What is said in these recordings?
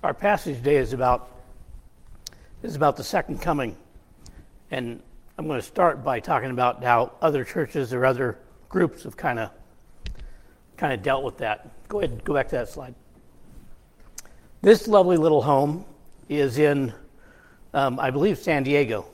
Our passage today is about the second coming, and I'm going to start by talking about how other churches or other groups have kind of dealt with that. Go ahead, go back to that slide. This lovely little home is in, I believe, San Diego.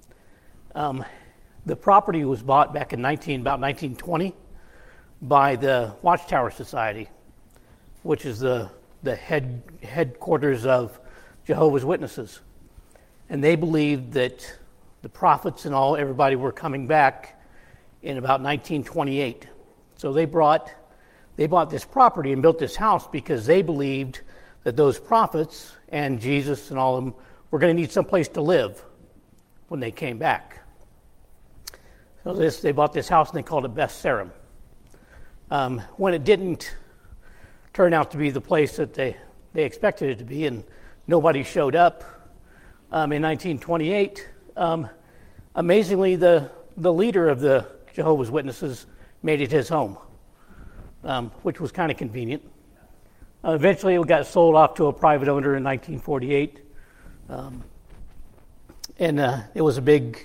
The property was bought back in about 1920 by the Watchtower Society, which is the headquarters of Jehovah's Witnesses. And they believed that the prophets and everybody were coming back in about 1928. So they bought this property and built this house because they believed that those prophets and Jesus and all of them were going to need someplace to live when they came back. So they bought this house and they called it Beth Sarim. When it didn't turn out to be the place that they expected it to be, and nobody showed up in 1928, amazingly, the leader of the Jehovah's Witnesses made it his home, which was kind of convenient. Eventually, it got sold off to a private owner in 1948, and it was a big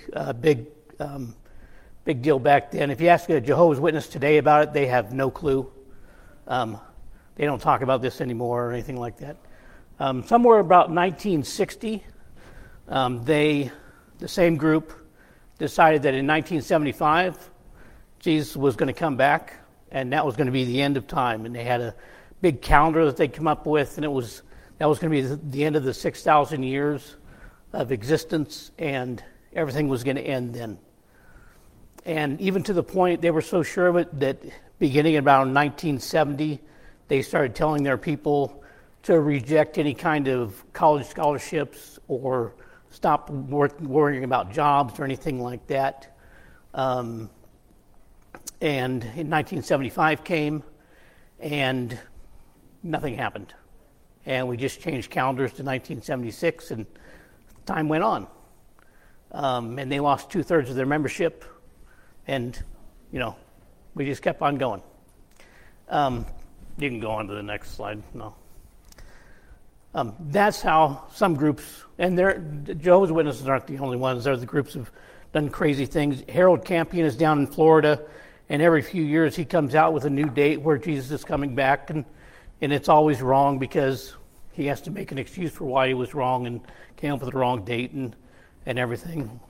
deal back then. If you ask a Jehovah's Witness today about it, they have no clue. They don't talk about this anymore or anything like that. Somewhere about 1960, the same group decided that in 1975, Jesus was going to come back, and that was going to be the end of time. And they had a big calendar that they'd come up with, and that was going to be the end of the 6,000 years of existence, and everything was going to end then. And even to the point they were so sure of it that beginning about 1970, they started telling their people to reject any kind of college scholarships or stop worrying about jobs or anything like that. And in 1975 came, and nothing happened. And we just changed calendars to 1976, and time went on. And they lost 2/3 of their membership, and, we just kept on going. You can go on to the next slide. No. That's how some groups, and Jehovah's Witnesses aren't the only ones. They're the groups have done crazy things. Harold Campion is down in Florida, and every few years he comes out with a new date where Jesus is coming back, and it's always wrong because he has to make an excuse for why he was wrong and came up with the wrong date and everything.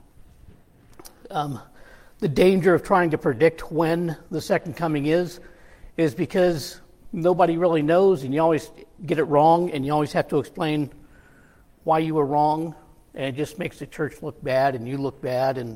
The danger of trying to predict when the second coming is because nobody really knows, and you always get it wrong, and you always have to explain why you were wrong, and it just makes the church look bad, and you look bad, and,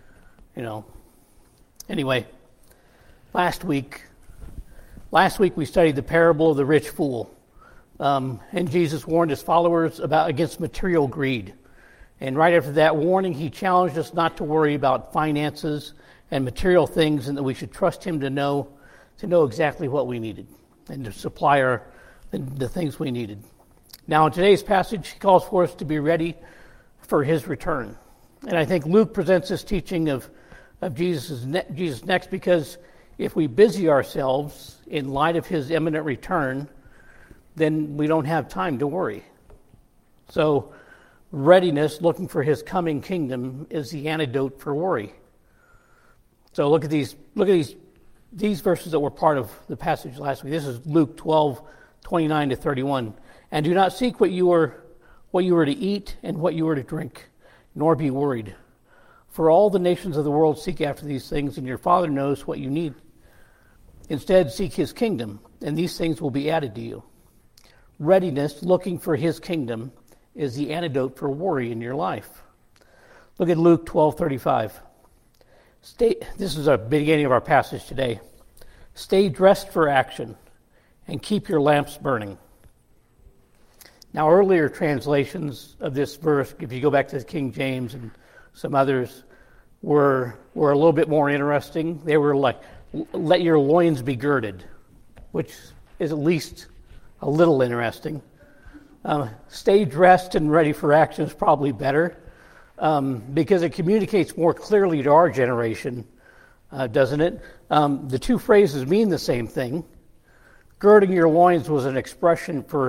Anyway, last week we studied the parable of the rich fool, and Jesus warned his followers against material greed. And right after that warning, he challenged us not to worry about finances and material things, and that we should trust him to know exactly what we needed and to supply the things we needed. Now, in today's passage, he calls for us to be ready for his return. And I think Luke presents this teaching of Jesus next, because if we busy ourselves in light of his imminent return, then we don't have time to worry. So, readiness, looking for his coming kingdom, is the antidote for worry. So look at these verses that were part of the passage last week. This is Luke 12:29-31. And do not seek what you are to eat and what you are to drink, nor be worried. For all the nations of the world seek after these things, and your Father knows what you need. Instead, seek his kingdom, and these things will be added to you. Readiness, looking for his kingdom, is the antidote for worry in your life. Look at Luke 12:35. This is the beginning of our passage today. Stay dressed for action and keep your lamps burning. Now, earlier translations of this verse, if you go back to King James and some others, were a little bit more interesting. They were like, let your loins be girded, which is at least a little interesting. Stay dressed and ready for action is probably better, because it communicates more clearly to our generation, doesn't it? The two phrases mean the same thing. Girding your loins was an expression for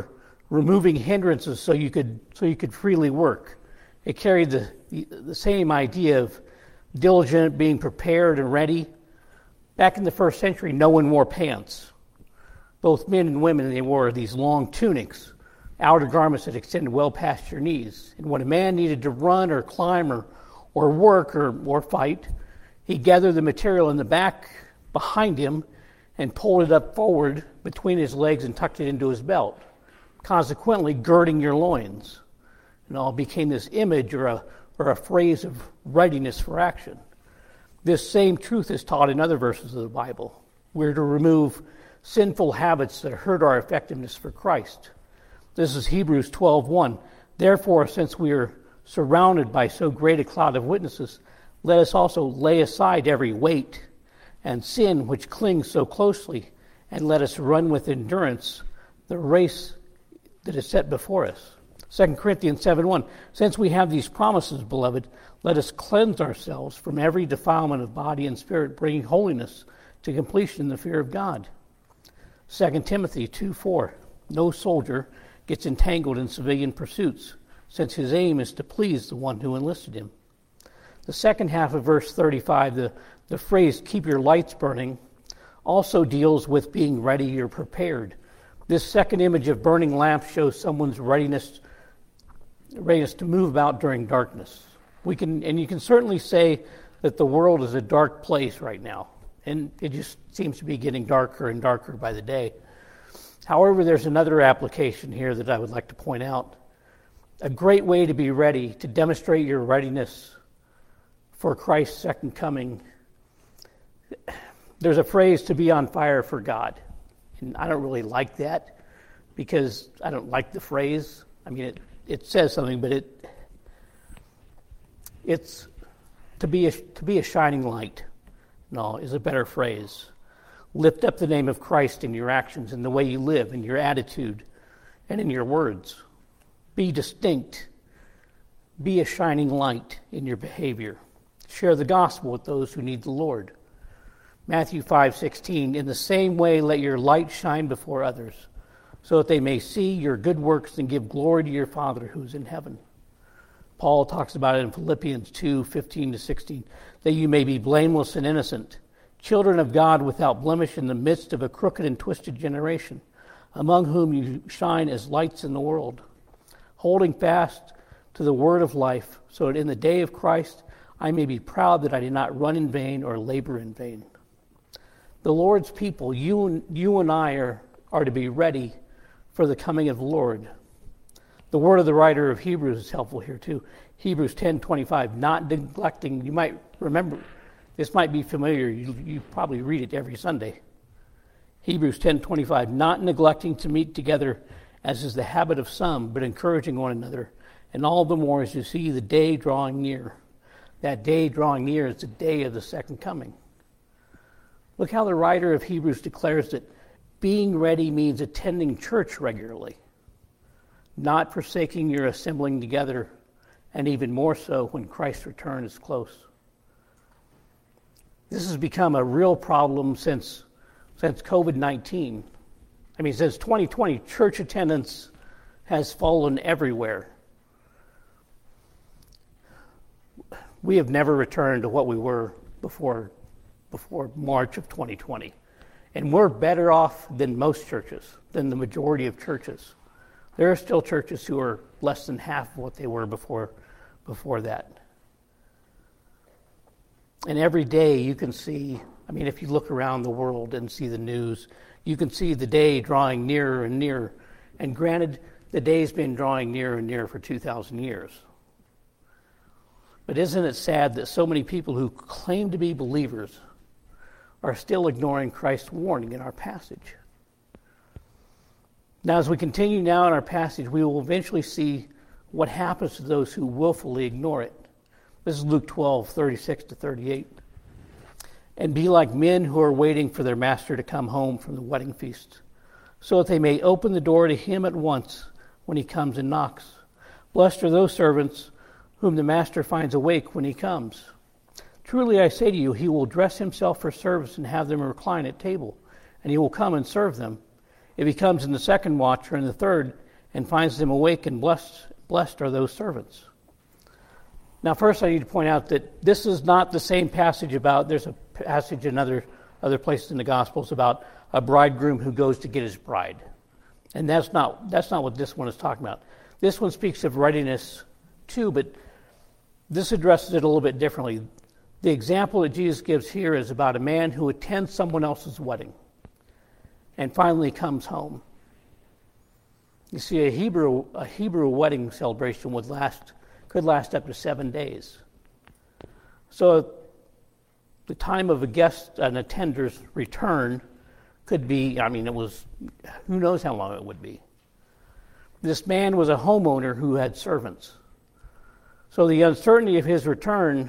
removing hindrances so you could freely work. It carried the same idea of diligent, being prepared and ready. Back in the first century, no one wore pants. Both men and women, they wore these long tunics, outer garments that extended well past your knees. And when a man needed to run or climb or work or fight, he gathered the material in the back behind him and pulled it up forward between his legs and tucked it into his belt, consequently girding your loins. And all became this image or a phrase of readiness for action. This same truth is taught in other verses of the Bible. We're to remove sinful habits that hurt our effectiveness for Christ. This is Hebrews 12:1. Therefore, since we are surrounded by so great a cloud of witnesses, let us also lay aside every weight and sin which clings so closely, and let us run with endurance the race that is set before us. 2 Corinthians 7:1. Since we have these promises, beloved, let us cleanse ourselves from every defilement of body and spirit, bringing holiness to completion in the fear of God. 2 Timothy 2:4. No soldier gets entangled in civilian pursuits, since his aim is to please the one who enlisted him. The second half of verse 35, the phrase, keep your lights burning, also deals with being ready or prepared. This second image of burning lamps shows someone's readiness to move about during darkness. You can certainly say that the world is a dark place right now, and it just seems to be getting darker and darker by the day. However, there's another application here that I would like to point out. A great way to be ready, to demonstrate your readiness for Christ's second coming. There's a phrase, to be on fire for God. And I don't really like that because I don't like the phrase. I mean, it says something, but it's to be a shining light. No, is a better phrase. Lift up the name of Christ in your actions, in the way you live, in your attitude, and in your words. Be distinct. Be a shining light in your behavior. Share the gospel with those who need the Lord. Matthew 5:16, in the same way let your light shine before others, so that they may see your good works and give glory to your Father who is in heaven. Paul talks about it in Philippians 2:15-16, that you may be blameless and innocent, children of God without blemish in the midst of a crooked and twisted generation, among whom you shine as lights in the world, holding fast to the word of life, so that in the day of Christ I may be proud that I did not run in vain or labor in vain. The Lord's people, you and I are to be ready for the coming of the Lord. The word of the writer of Hebrews is helpful here too. Hebrews 10:25, not neglecting. You might remember, this might be familiar. You probably read it every Sunday. Hebrews 10:25, not neglecting to meet together as is the habit of some, but encouraging one another, and all the more as you see the day drawing near. That day drawing near is the day of the second coming. Look how the writer of Hebrews declares that being ready means attending church regularly, not forsaking your assembling together, and even more so when Christ's return is close. This has become a real problem since COVID-19. I mean, since 2020, church attendance has fallen everywhere. We have never returned to what we were before March of 2020. And we're better off than most churches, than the majority of churches. There are still churches who are less than half of what they were before that. And every day you can see, I mean, if you look around the world and see the news, you can see the day drawing nearer and nearer. And granted, the day's been drawing nearer and nearer for 2,000 years. But isn't it sad that so many people who claim to be believers are still ignoring Christ's warning in our passage? Now, as we continue now in our passage, we will eventually see what happens to those who willfully ignore it. This is Luke 12:36-38. And be like men who are waiting for their master to come home from the wedding feast, so that they may open the door to him at once when he comes and knocks. Blessed are those servants whom the master finds awake when he comes. Truly I say to you, he will dress himself for service and have them recline at table, and he will come and serve them. If he comes in the second watch or in the third, and finds them awake, and blessed are those servants. Now, first I need to point out that this is not the same passage about, there's a passage in other places in the Gospels about a bridegroom who goes to get his bride. And that's not what this one is talking about. This one speaks of readiness too, but this addresses it a little bit differently. The example that Jesus gives here is about a man who attends someone else's wedding and finally comes home. You see, a Hebrew wedding celebration could last up to 7 days. So the time of an attender's return could be, who knows how long it would be. This man was a homeowner who had servants. So the uncertainty of his return,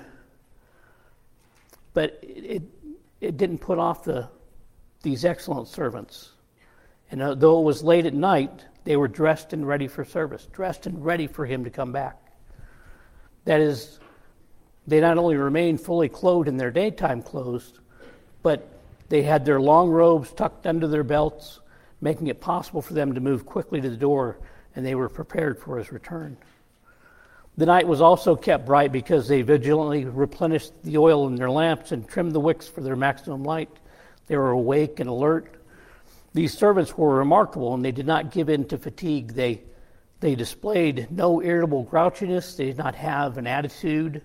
but it didn't put off these excellent servants. And though it was late at night, they were dressed and ready for service, dressed and ready for him to come back. That is, they not only remained fully clothed in their daytime clothes, but they had their long robes tucked under their belts, making it possible for them to move quickly to the door, and they were prepared for his return. The night was also kept bright because they vigilantly replenished the oil in their lamps and trimmed the wicks for their maximum light. They were awake and alert. These servants were remarkable, and they did not give in to fatigue. They displayed no irritable grouchiness. They did not have an attitude.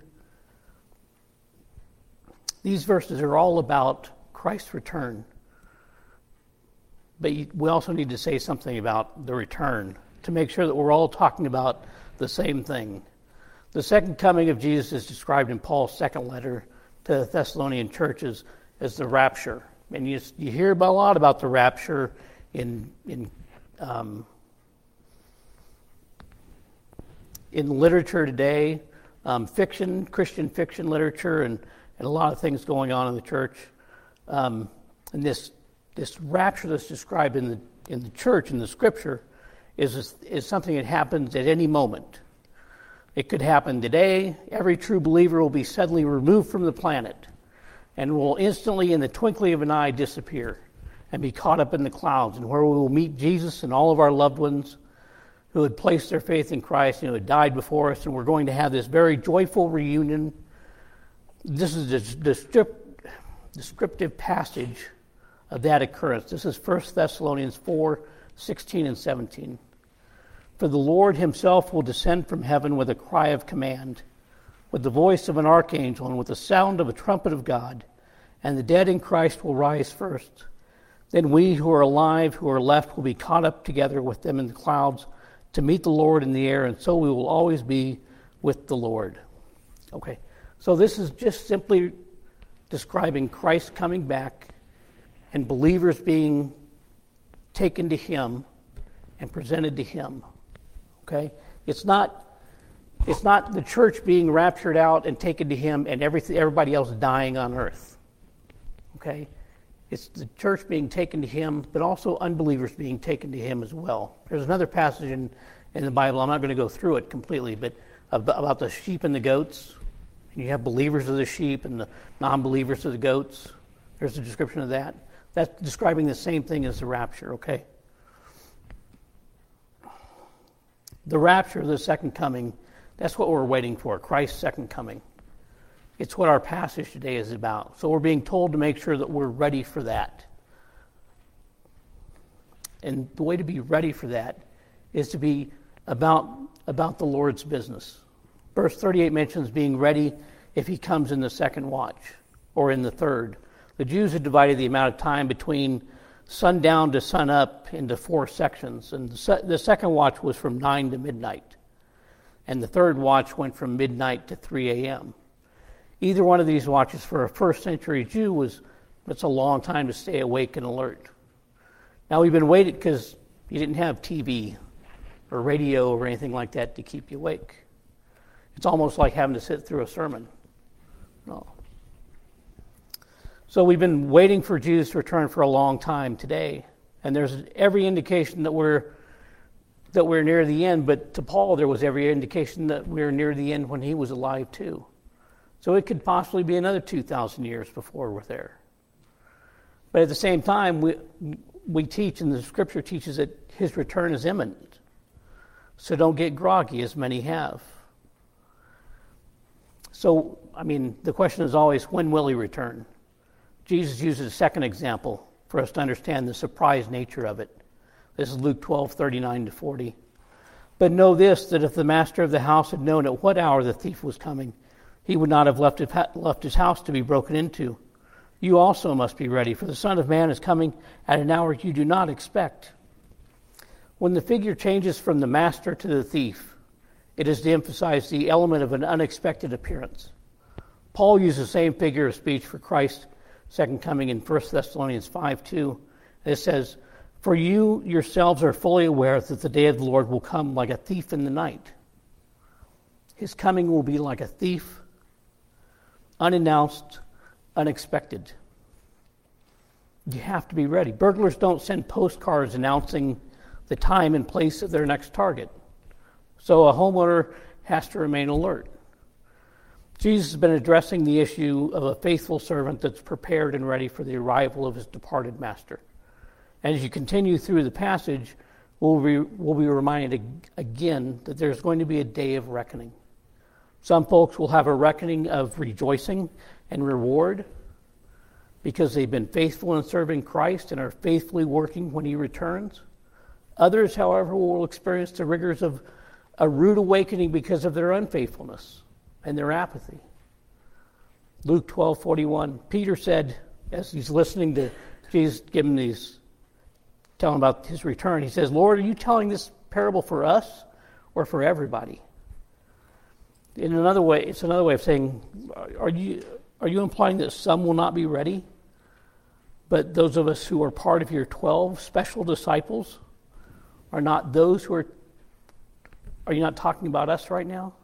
These verses are all about Christ's return. But we also need to say something about the return to make sure that we're all talking about the same thing. The second coming of Jesus is described in Paul's second letter to the Thessalonian churches as the rapture. And you hear a lot about the rapture in literature today, fiction, Christian fiction literature, and a lot of things going on in the church. And this rapture that's described in the church, in the Scripture, is something that happens at any moment. It could happen today. Every true believer will be suddenly removed from the planet and will instantly, in the twinkling of an eye, disappear and be caught up in the clouds, and where we will meet Jesus and all of our loved ones who had placed their faith in Christ and who had died before us, and we're going to have this very joyful reunion. This is the descriptive passage of that occurrence. This is 1 Thessalonians 4:16 and 17. For the Lord himself will descend from heaven with a cry of command, with the voice of an archangel, and with the sound of a trumpet of God, and the dead in Christ will rise first. Then we who are alive, who are left, will be caught up together with them in the clouds to meet the Lord in the air, and so we will always be with the Lord. Okay, so this is just simply describing Christ coming back and believers being taken to him and presented to him. Okay? It's not the church being raptured out and taken to him and everybody else dying on earth. Okay? It's the church being taken to him, but also unbelievers being taken to him as well. There's another passage in the Bible, I'm not going to go through it completely, but about the sheep and the goats. And you have believers of the sheep and the non-believers of the goats. There's a description of that. That's describing the same thing as the rapture, okay? The rapture, the second coming, that's what we're waiting for, Christ's second coming. It's what our passage today is about. So we're being told to make sure that we're ready for that. And the way to be ready for that is to be about the Lord's business. Verse 38 mentions being ready if he comes in the second watch or in the third. The Jews had divided the amount of time between sundown to sunup into 4 sections, and the second watch was from 9 to midnight, and the third watch went from midnight to 3 a.m. Either one of these watches for a first century Jew that's a long time to stay awake and alert. Now we've been waiting because you didn't have TV or radio or anything like that to keep you awake. It's almost like having to sit through a sermon. No. So we've been waiting for Jesus to return for a long time today, and there's every indication that we're near the end. But to Paul, there was every indication that we're near the end when he was alive too. So it could possibly be another 2,000 years before we're there. But at the same time, we teach, and the Scripture teaches that his return is imminent. So don't get groggy, as many have. So, the question is always, when will he return? Jesus uses a second example for us to understand the surprise nature of it. This is Luke 12:39-40. But know this, that if the master of the house had known at what hour the thief was coming, he would not have left his house to be broken into. You also must be ready, for the Son of Man is coming at an hour you do not expect. When the figure changes from the master to the thief, it is to emphasize the element of an unexpected appearance. Paul used the same figure of speech for Christ's second coming in 1 Thessalonians 5:2. It says, "For you yourselves are fully aware that the day of the Lord will come like a thief in the night." His coming will be like a thief, unannounced, unexpected. You have to be ready. Burglars don't send postcards announcing the time and place of their next target. So a homeowner has to remain alert. Jesus has been addressing the issue of a faithful servant that's prepared and ready for the arrival of his departed master. And as you continue through the passage, we'll be reminded again that there's going to be a day of reckoning. Some folks will have a reckoning of rejoicing and reward because they've been faithful in serving Christ and are faithfully working when he returns. Others, however, will experience the rigors of a rude awakening because of their unfaithfulness and their apathy. Luke 12:41, Peter said, as he's listening to Jesus give him telling about his return, he says, "Lord, are you telling this parable for us or for everybody?" It's another way of saying, are you implying that some will not be ready, but those of us who are part of your 12 special disciples are not those who are you not talking about us right now?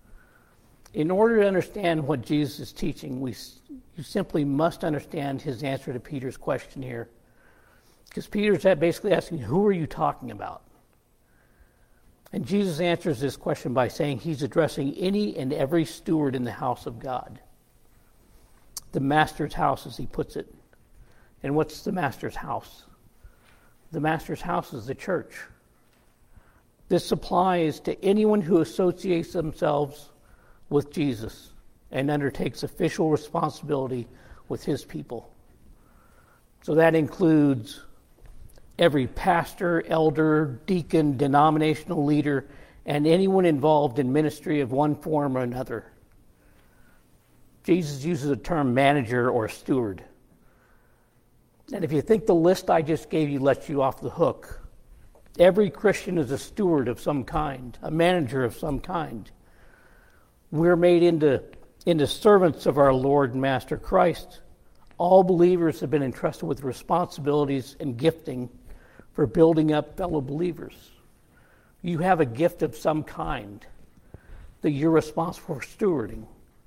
In order to understand what Jesus is teaching, you simply must understand his answer to Peter's question here. Because Peter's basically asking, who are you talking about? And Jesus answers this question by saying he's addressing any and every steward in the house of God. The master's house, as he puts it. And what's the master's house? The master's house is the church. This applies to anyone who associates themselves with Jesus and undertakes official responsibility with his people. So that includes every pastor, elder, deacon, denominational leader, and anyone involved in ministry of one form or another. Jesus uses the term manager or steward. And if you think the list I just gave you lets you off the hook, every Christian is a steward of some kind, a manager of some kind. We're made into servants of our Lord and Master Christ. All believers have been entrusted with responsibilities and gifting for building up fellow believers. You have a gift of some kind that you're responsible for stewarding.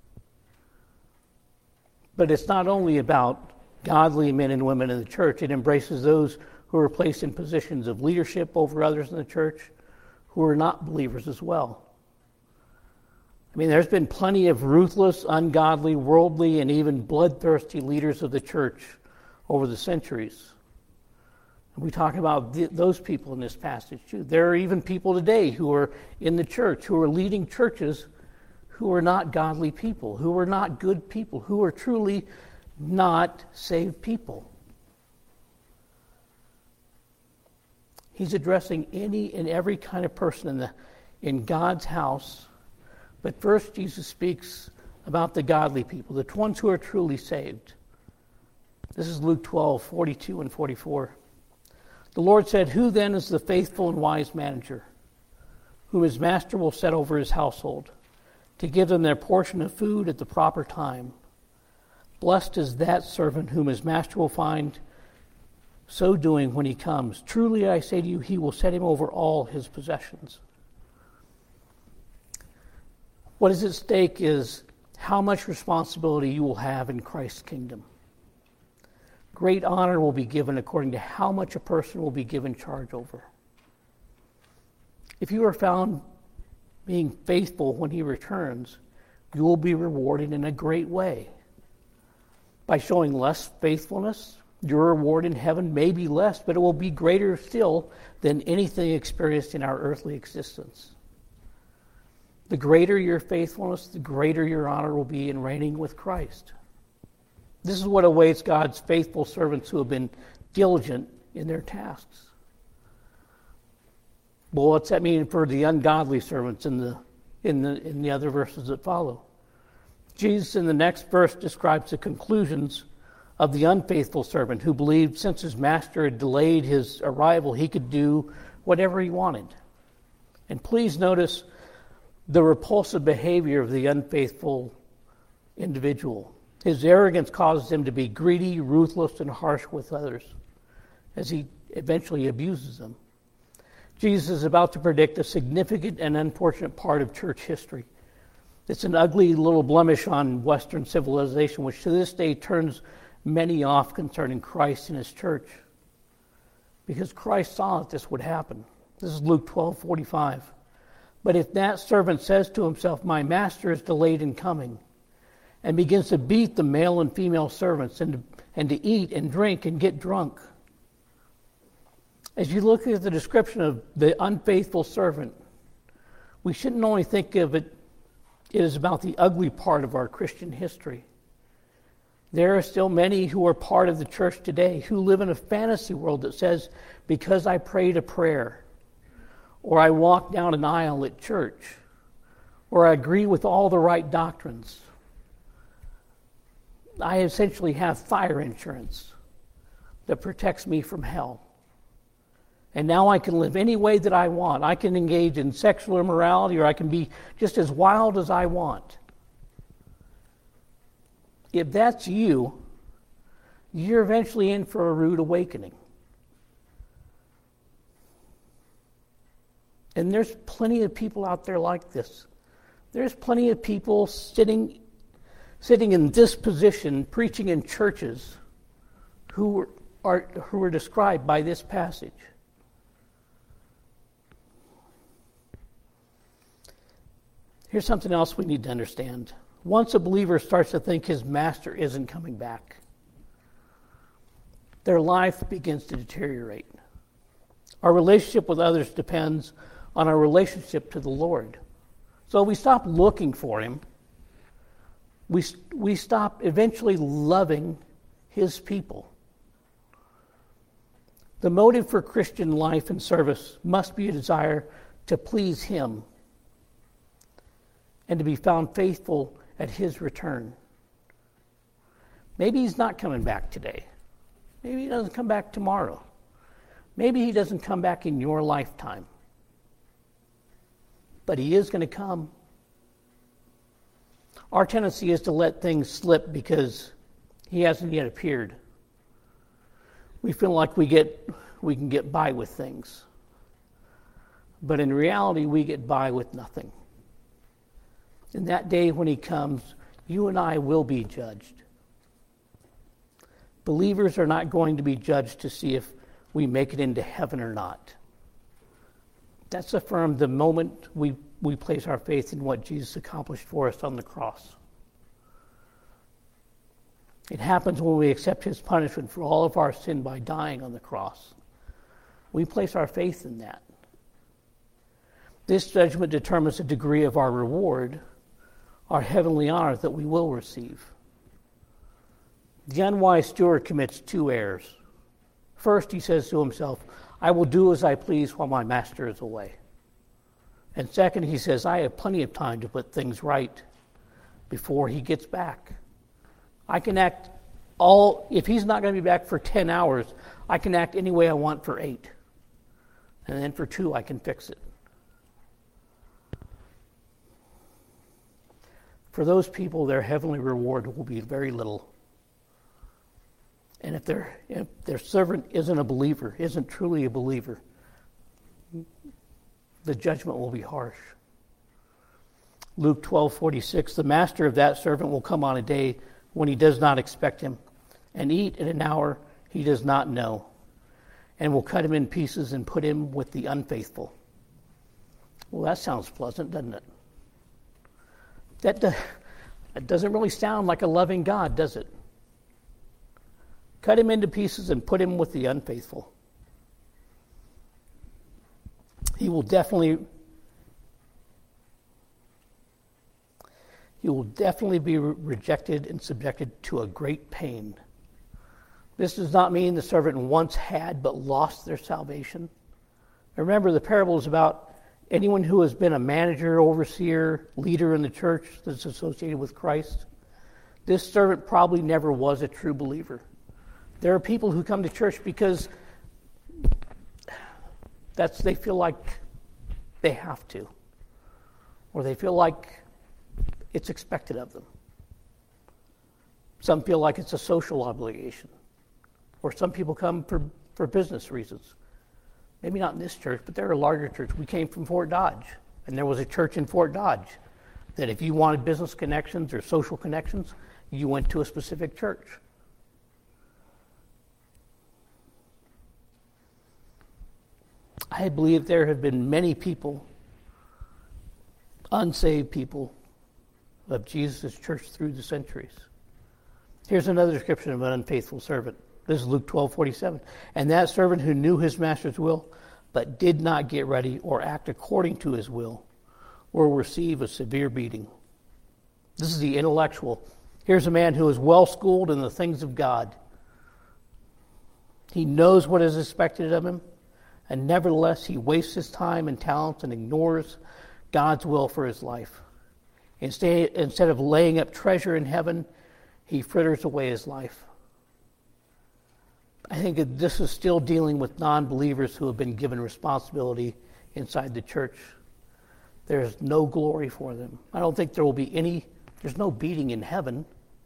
But it's not only about godly men and women in the church. It embraces those who are placed in positions of leadership over others in the church who are not believers as well. There's been plenty of ruthless, ungodly, worldly, and even bloodthirsty leaders of the church over the centuries. And we talk about those people in this passage too. There are even people today who are in the church, who are leading churches, who are not godly people, who are not good people, who are truly not saved people. He's addressing any and every kind of person in God's house. But first, Jesus speaks about the godly people, the ones who are truly saved. This is Luke 12:42 and 44. The Lord said, "Who then is the faithful and wise manager, whom his master will set over his household, to give them their portion of food at the proper time? Blessed is that servant whom his master will find so doing when he comes. Truly I say to you, he will set him over all his possessions." What is at stake is how much responsibility you will have in Christ's kingdom. Great honor will be given according to how much a person will be given charge over. If you are found being faithful when he returns, you will be rewarded in a great way. By showing less faithfulness, Your reward in heaven may be less, but it will be greater still than anything experienced in our earthly existence. The greater your faithfulness, the greater your honor will be in reigning with Christ. This is what awaits God's faithful servants who have been diligent in their tasks. Well, what's that mean for the ungodly servants in the other verses that follow? Jesus in the next verse describes the conclusions of the unfaithful servant who believed since his master had delayed his arrival, he could do whatever he wanted. And please notice the repulsive behavior of the unfaithful individual. His arrogance causes him to be greedy, ruthless, and harsh with others as he eventually abuses them. Jesus is about to predict a significant and unfortunate part of church history. It's an ugly little blemish on Western civilization, which to this day turns many off concerning Christ and his church. Because Christ saw that this would happen. This is Luke 12:45. But if that servant says to himself, my master is delayed in coming, and begins to beat the male and female servants and to eat and drink and get drunk. As you look at the description of the unfaithful servant, we shouldn't only think of it as about the ugly part of our Christian history. There are still many who are part of the church today who live in a fantasy world that says, because I prayed a prayer, or I walk down an aisle at church, or I agree with all the right doctrines, I essentially have fire insurance that protects me from hell. And now I can live any way that I want. I can engage in sexual immorality, or I can be just as wild as I want. If that's you, you're eventually in for a rude awakening. And there's plenty of people out there like this. There's plenty of people sitting in this position, preaching in churches, who are described by this passage. Here's something else we need to understand. Once a believer starts to think his master isn't coming back, their life begins to deteriorate. Our relationship with others depends on our relationship to the Lord. So we stop looking for him. We stop eventually loving his people. The motive for Christian life and service must be a desire to please him and to be found faithful at his return. Maybe he's not coming back today. Maybe he doesn't come back tomorrow. Maybe he doesn't come back in your lifetime. But he is going to come. Our tendency is to let things slip because he hasn't yet appeared. We feel like we can get by with things. But in reality, we get by with nothing. And that day when he comes, you and I will be judged. Believers are not going to be judged to see if we make it into heaven or not. That's affirmed the moment we place our faith in what Jesus accomplished for us on the cross. It happens when we accept his punishment for all of our sin by dying on the cross. We place our faith in that. This judgment determines the degree of our reward, our heavenly honor that we will receive. The unwise steward commits two errors. First, he says to himself, I will do as I please while my master is away. And second, he says, I have plenty of time to put things right before he gets back. I can act if he's not going to be back for 10 hours, I can act any way I want for 8. And then for 2, I can fix it. For those people, their heavenly reward will be very little. And if their servant isn't a believer, isn't truly a believer, the judgment will be harsh. Luke 12:46, the master of that servant will come on a day when he does not expect him, and eat in an hour he does not know, and will cut him in pieces and put him with the unfaithful. Well, that sounds pleasant, doesn't it? That doesn't really sound like a loving God, does it? Cut him into pieces and put him with the unfaithful. He will definitely be rejected and subjected to a great pain. This does not mean the servant once had but lost their salvation. Remember, the parable is about anyone who has been a manager, overseer, leader in the church that's associated with Christ. This servant probably never was a true believer. There are people who come to church because they feel like they have to, or they feel like it's expected of them. Some feel like it's a social obligation, or some people come for business reasons. Maybe not in this church, but there are larger churches. We came from Fort Dodge, and there was a church in Fort Dodge that if you wanted business connections or social connections, you went to a specific church. I believe there have been many people, unsaved people, of Jesus' church through the centuries. Here's another description of an unfaithful servant. This is Luke 12:47. And that servant who knew his master's will, but did not get ready or act according to his will receive a severe beating. This is the intellectual. Here's a man who is well schooled in the things of God. He knows what is expected of him, and nevertheless he wastes his time and talents and ignores God's will for his life. Instead of laying up treasure in heaven, he fritters away his life. I think that this is still dealing with non-believers who have been given responsibility inside the church. There's no glory for them. I don't think there will be there's no beating in heaven.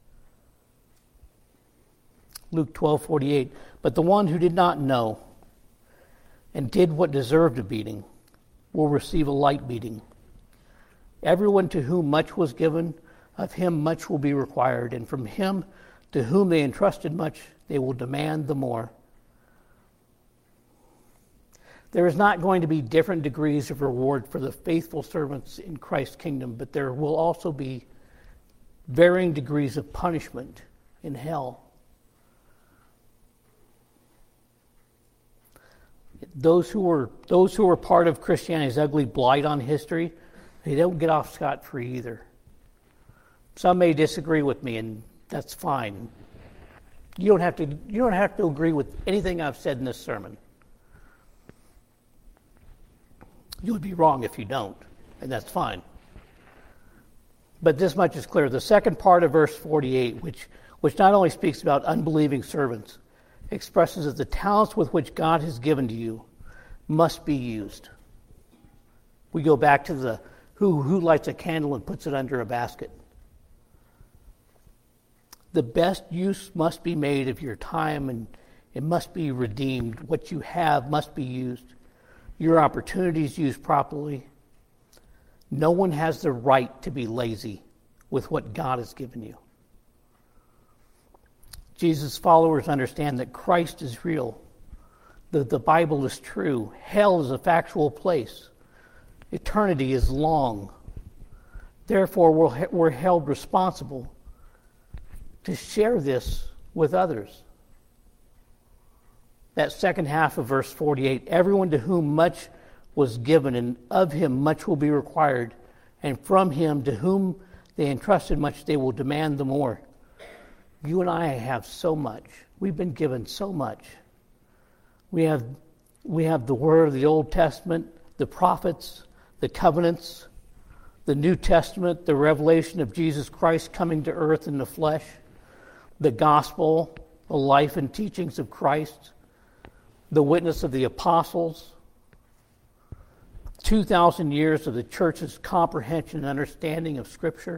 Luke 12:48. But the one who did not know and did what deserved a beating will receive a light beating. Everyone to whom much was given, of him much will be required, and from him to whom they entrusted much, they will demand the more. There is not going to be different degrees of reward for the faithful servants in Christ's kingdom, but there will also be varying degrees of punishment in hell. Those who were part of Christianity's ugly blight on history, they don't get off scot-free either. Some may disagree with me, and that's fine. You don't have to agree with anything I've said in this sermon. You would be wrong if you don't, and that's fine. But this much is clear. The second part of verse 48, which not only speaks about unbelieving servants, expresses that the talents with which God has given to you must be used. We go back to the who lights a candle and puts it under a basket. The best use must be made of your time, and it must be redeemed. What you have must be used. Your opportunities used properly. No one has the right to be lazy with what God has given you. Jesus' followers understand that Christ is real. The Bible is true. Hell is a factual place. Eternity is long. Therefore, we're held responsible to share this with others. That second half of verse 48, everyone to whom much was given, and of him much will be required, and from him to whom they entrusted much, they will demand the more. You and I have so much. We've been given so much. We have the word of the Old Testament, the prophets, the covenants, the New Testament, the revelation of Jesus Christ coming to earth in the flesh, the gospel, the life and teachings of Christ, the witness of the apostles, 2,000 years of the church's comprehension and understanding of Scripture.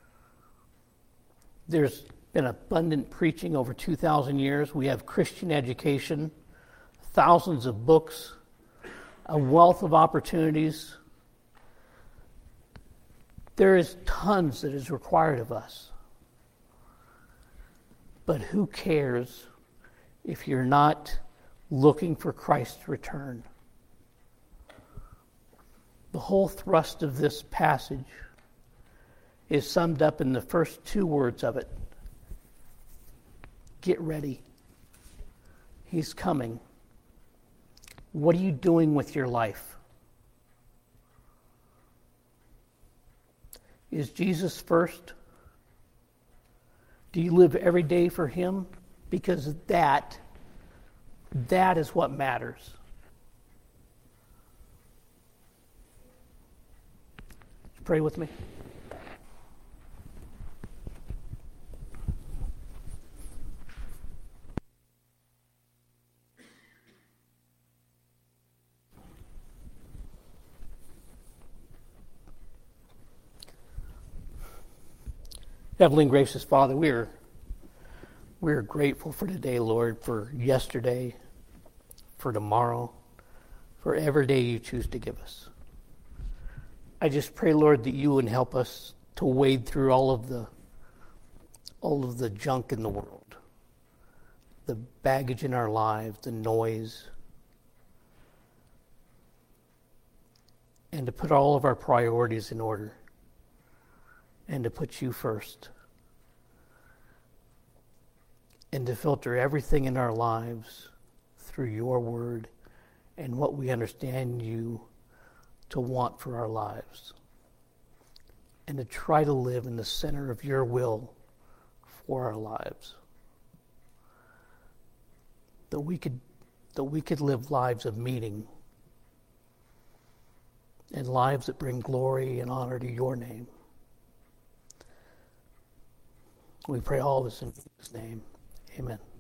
There's been abundant preaching over 2,000 years. We have Christian education, thousands of books, a wealth of opportunities. There is tons that is required of us. But who cares if you're not looking for Christ's return? The whole thrust of this passage is summed up in the first two words of it. Get ready. He's coming. What are you doing with your life? Is Jesus first? Do you live every day for him? Because that is what matters. Pray with me. Heavenly and gracious Father, we're grateful for today, Lord, for yesterday, for tomorrow, for every day you choose to give us. I just pray, Lord, that you would help us to wade through all of the junk in the world, the baggage in our lives, the noise, and to put all of our priorities in order, and to put you first, and to filter everything in our lives through your word and what we understand you to want for our lives, and to try to live in the center of your will for our lives, that we could live lives of meaning and lives that bring glory and honor to your name. We pray all this in Jesus' name. Amen.